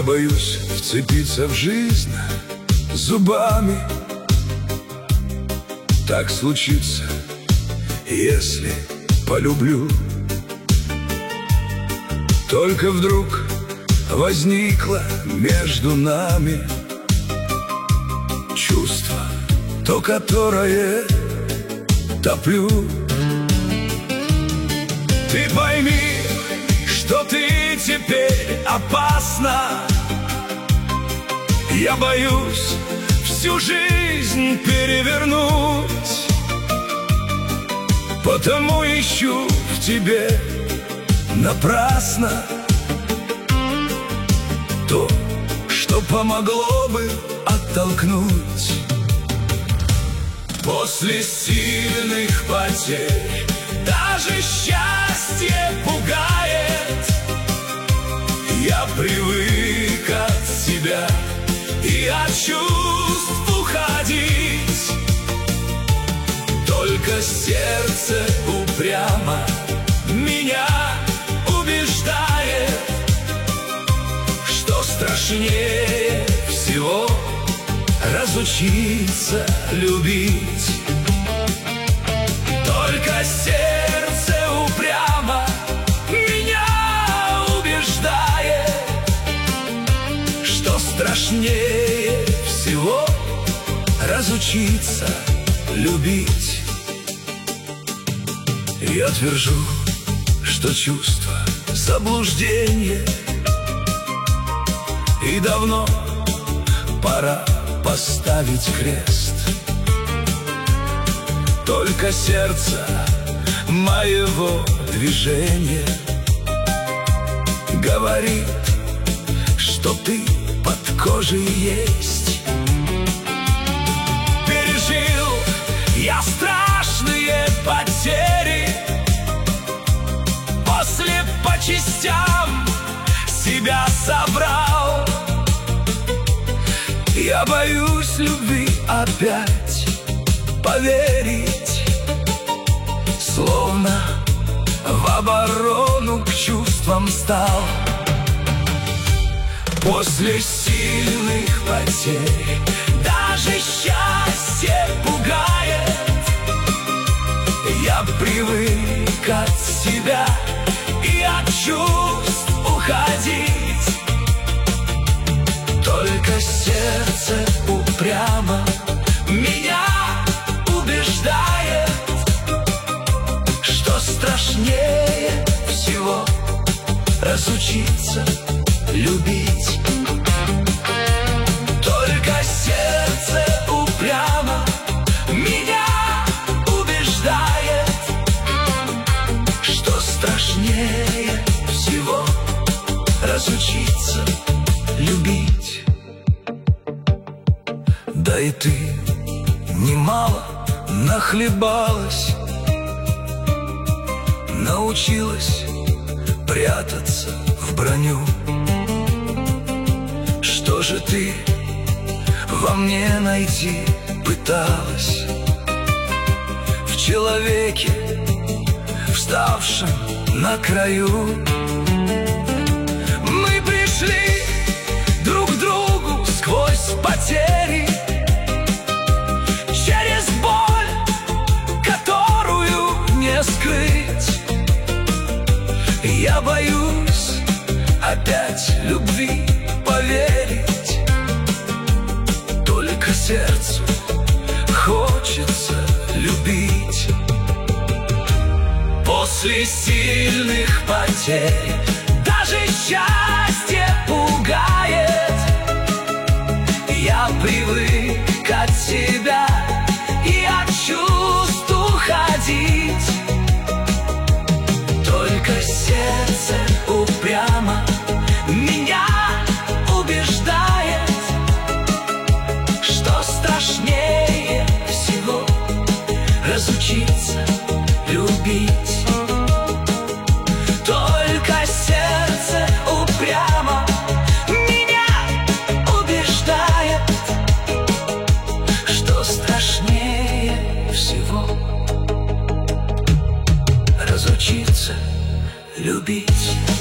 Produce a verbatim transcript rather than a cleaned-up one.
боюсь вцепиться в жизнь зубами. Так случится, если полюблю. Только вдруг возникло между нами чувство, то, которое топлю. Ты пойми, что ты теперь опасна. Я боюсь всю жизнь перевернуть, потому ищу в тебе напрасно то, что помогло бы оттолкнуть. После сильных потерь даже счастье пугает. Я привык от себя и от чувств уходить. Только сердце упрямо меня убеждает, что страшнее всего разучиться любить. Только сердце упрямо меня убеждает, что страшнее всего разучиться любить. Я твержу, что чувство — заблуждение, и давно пора поставить крест. Только сердце моего движения говорит, что ты под кожей есть. Пережил я страшные потери, после по частям себя собрал. Я боюсь любви опять поверить, словно в оборону к чувствам стал. После сильных потерь даже счастье пугает. Я привык от себя и от чувств уходить. Только сердце упрямо меня убеждает, что страшнее всего разучиться любить. Только сердце упрямо меня убеждает, что страшнее всего разучиться любить. Да и ты немало нахлебалась, научилась прятаться в броню. Что же ты во мне найти пыталась? В человеке, вставшем на краю. Мы пришли друг к другу сквозь потери, через боль, которую не скрыть. Я боюсь опять любви поверить. Только сердцу хочется любить. После сильных потерь даже счастье пугает. Я привык от себя и от чувств уходить. Только сердце упрямо меня убеждает, что страшнее всего разучиться любить. Только сердце упрямо меня убеждает, что страшнее всего разучиться любить.